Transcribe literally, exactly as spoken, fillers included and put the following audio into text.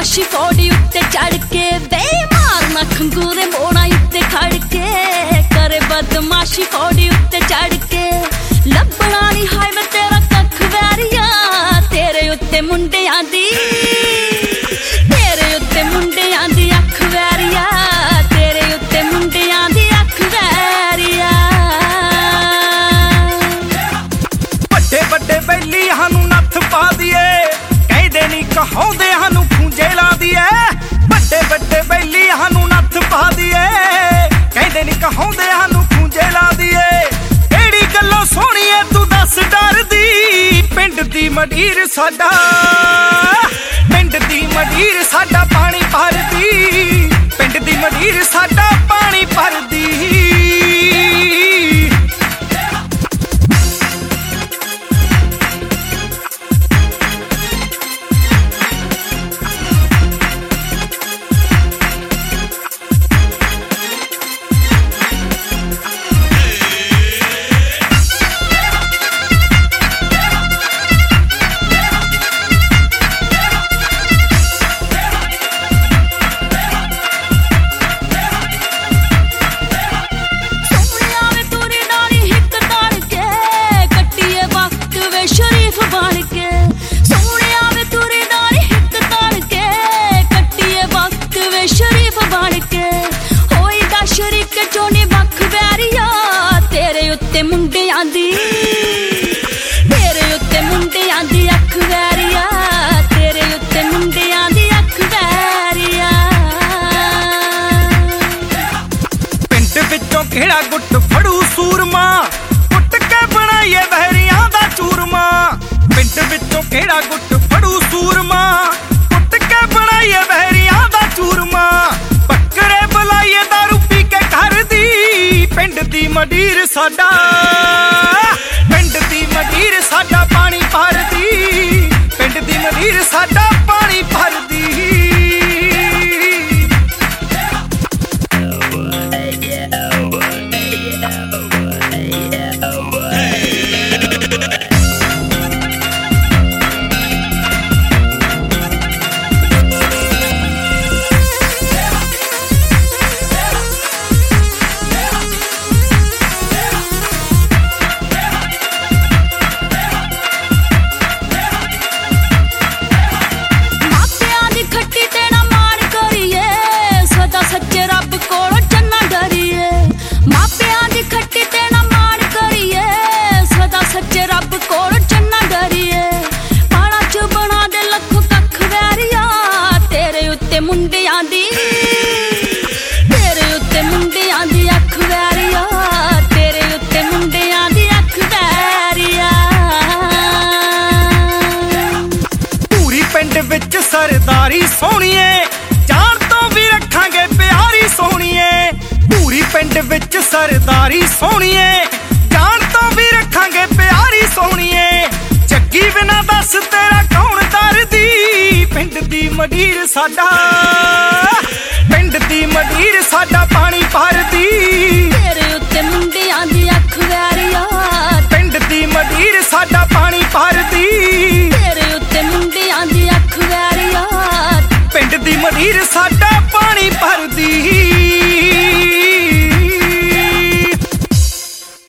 बदमाशी पौड़ी उत्ते चढ़ के बेमारना खंगूरे मोड़ा उत्ते खड़ के करे बदमाशी पौड़ी उत्ते चढ़ के लभना नी हाय मैं तेरा कख वैरिया तेरे उत्ते मुंडियां दी तेरे उत्ते मुंडियां दी अख वैरिया तेरे उत्ते मुंडियां दी अख वैरिया ਵੱਡੇ ਵੱਡੇ ਬੈਲੀ ਸਾਨੂੰ ਨੱਥ ਪਾ ਦੀਏ ਕਹਿੰਦੇ ਨੀ ਕਹਾਉਂਦੇ ਸਾਨੂੰ ਖੂੰਜੇ ਲਾ ਦੀਏ ਵੱਡੇ ਵੱਡੇ ਬੈਲੀ ਸਾਨੂੰ ਨੱਥ ਪਾ ਦੀਏ ਕਹਿੰਦੇ ਨੀ ਕਹਾਉਂਦੇ ਸਾਨੂੰ ਖੂੰਜੇ ਲਾ ਦੀਏ ਕਿਹੜੀ ਗੱਲੋਂ ਸੋਹਣੀਏ ਤੂੰ ਦੱਸ ਡਰਦੀ ਪਿੰਡ ਦੀ ਮਡੀਰ ਸਾਡਾ ਪਿੰਡ ਦੀ ਮਡੀਰ ਸਾਡਾ ਪਾਣੀ ਭਰਦੀ ਪਿੰਡ ਦੀ ਮਡੀਰ ਸਾਡਾ ਪਾਣੀ ਭਰਦੀ ਮੁੰਡਿਆਂ ਦੀ ਤੇਰੇ ਉੱਤੇ ਮੁੰਡਿਆਂ ਦੀ ਅੱਖ ਵੈਰੀਆ ਤੇਰੇ ਉੱਤੇ ਮੁੰਡਿਆਂ ਦੀ ਅੱਖ ਵੈਰੀਆ ਪਿੰਡ ਵਿੱਚੋਂ ਕਿਹੜਾ ਗੁੱਟ ਫੜੂ ਸੂਰਮਾ ਕੁੱਟ ਕੇ ਬਣਾਈਏ ਵਹਿਰੀਆਂ ਦਾ ਚੂਰਮਾ ਪਿੰਡ ਵਿੱਚੋਂ ਕਿਹੜਾ ਗੁੱਟ ਫੜੂ ਸੂਰਮਾ ਕੁੱਟ ਕੇ ਬਣਾਈਏ ਵਹਿਰੀਆਂ ਦਾ ਚੂਰਮਾ ਬੱਕਰੇ ਬੁਲਾਈਏ ਦਾਰੂ ਪੀ ਕੇ ਘਰ ਦੀ ਪਿੰਡ ਦੀ ਮਡੀਰ ਸਾਡਾ ਪਿੰਡ ਦੀ ਮਡੀਰ ਸਾਡਾ ਪਾਣੀ ਭਰਦੀ ਪਿੰਡ ਦੀ ਮਡੀਰ ਸਾਡਾ ਪਾਣੀ ਭਰਦੀ ਮੁੰਡਿਆਂ ਦੀ ਤੇਰੇ ਉੱਤੇ ਮੁੰਡਿਆਂ ਦੀ ਅੱਖ ਵੈਰੀਆ ਤੇਰੇ ਉੱਤੇ ਮੁੰਡਿਆਂ ਦੀ ਅੱਖ ਵੈਰੀਆ ਪੂਰੀ ਪਿੰਡ ਵਿੱਚ ਸਰਦਾਰੀ ਸੋਹਣੀਏ ਜਾਨ ਤੋਂ ਵੀ ਰੱਖਾਂਗੇ ਪਿਆਰੀ ਸੋਹਣੀਏ ਪੂਰੀ ਪਿੰਡ ਵਿੱਚ ਸਰਦਾਰੀ ਸੋਹਣੀਏ ਜਾਨ ਤੋਂ ਵੀ ਰੱਖਾਂਗੇ ਪਿਆਰੀ ਸੋਹਣੀਏ ਜੱਗੀ ਬਿਨਾ ਦੱਸ ਤੇਰਾ ਕੌਣ ਕਰਦੀ ਪਿੰਡ ਦੀ ਮਡੀਰ ਸਾਡਾ ਪਿੰਡ ਦੀ ਮਡੀਰ ਸਾਡਾ ਪਾਣੀ ਭਰਦੀ ਤੇਰੇ ਉੱਤੇ ਮੁੰਡਿਆਂ ਦੀ ਅੱਖ ਵੈਰੀਆ ਪਿੰਡ ਦੀ ਮਡੀਰ ਸਾਡਾ ਪਾਣੀ ਭਰਦੀ ਤੇਰੇ ਉੱਤੇ ਮੁੰਡਿਆਂ ਦੀ ਅੱਖ ਵੈਰੀਆ ਪਿੰਡ ਦੀ ਮਡੀਰ ਸਾਡਾ ਪਾਣੀ ਭਰਦੀ